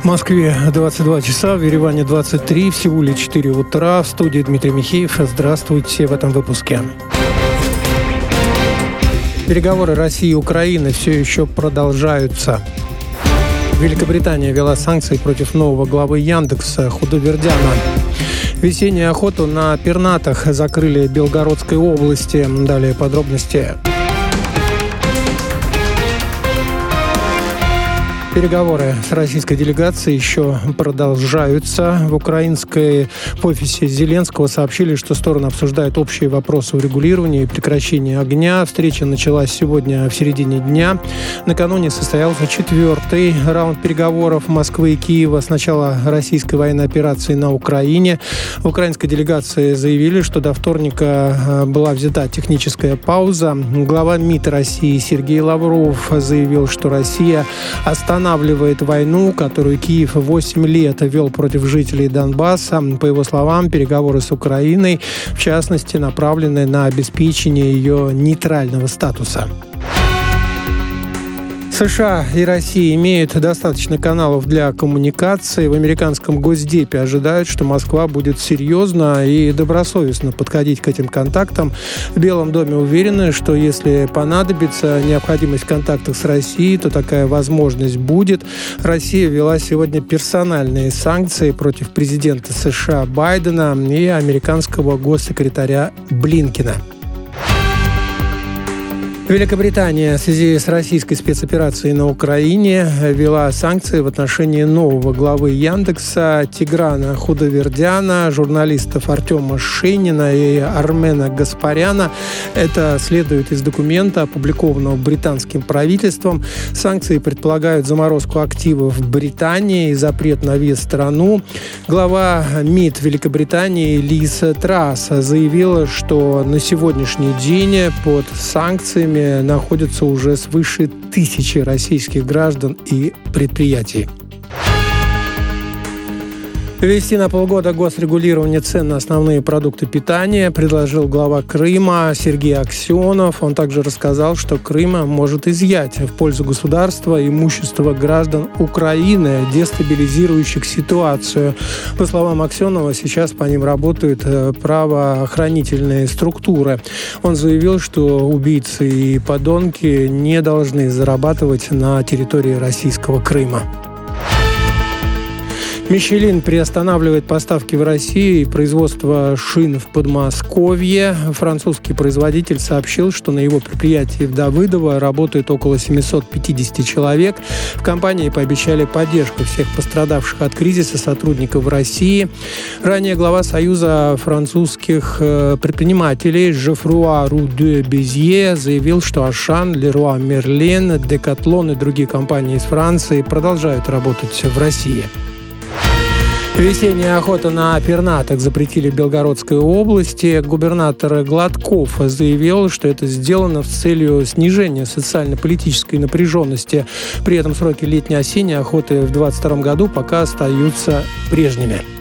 В Москве 22 часа, в Ереване 23, в Сеуле 4 утра. В студии Дмитрий Михеев. Здравствуйте в этом выпуске. Переговоры России и Украины все еще продолжаются. Великобритания ввела санкции против нового главы Яндекса Худовердяна. Весеннюю охоту на пернатых закрыли в Белгородской области. Далее подробности. Переговоры с российской делегацией еще продолжаются. В офисе Зеленского сообщили, что стороны обсуждают общие вопросы урегулирования и прекращения огня. Встреча началась сегодня в середине дня. Накануне состоялся 4-й раунд переговоров Москвы и Киева с начала российской военной операции на Украине. В украинской делегации заявили, что до вторника была взята техническая пауза. Глава МИД России Сергей Лавров заявил, что Россия останавливает войну, которую Киев 8 лет вел против жителей Донбасса. По его словам, переговоры с Украиной, в частности, направлены на обеспечение ее нейтрального статуса. США и Россия имеют достаточно каналов для коммуникации. В американском Госдепе ожидают, что Москва будет серьезно и добросовестно подходить к этим контактам. В Белом доме уверены, что если понадобится необходимость в контактах с Россией, то такая возможность будет. Россия ввела сегодня персональные санкции против президента США Байдена и американского госсекретаря Блинкена. Великобритания в связи с российской спецоперацией на Украине ввела санкции в отношении нового главы Яндекса Тиграна Худовердяна, журналистов Артема Шейнина и Армена Гаспаряна. Это следует из документа, опубликованного британским правительством. Санкции предполагают заморозку активов в Британии и запрет на въезд в страну. Глава МИД Великобритании Лиз Трасс заявила, что на сегодняшний день под санкциями находятся уже свыше 1000 российских граждан и предприятий. Ввести на полгода госрегулирование цен на основные продукты питания предложил глава Крыма Сергей Аксенов. Он также рассказал, что Крым может изъять в пользу государства имущество граждан Украины, дестабилизирующих ситуацию. По словам Аксенова, сейчас по ним работают правоохранительные структуры. Он заявил, что убийцы и подонки не должны зарабатывать на территории российского Крыма. Мишелин приостанавливает поставки в Россию и производство шин в Подмосковье. Французский производитель сообщил, что на его предприятии в Давыдово работает около 750 человек. В компании пообещали поддержку всех пострадавших от кризиса сотрудников в России. Ранее глава Союза французских предпринимателей Жофруа Ру де Безье заявил, что Ашан, Леруа Мерлен, Декатлон и другие компании из Франции продолжают работать в России. Весенняя охота на пернатых запретили в Белгородской области. Губернатор Гладков заявил, что это сделано с целью снижения социально-политической напряженности. При этом сроки летней-осенней охоты в 2022 году пока остаются прежними.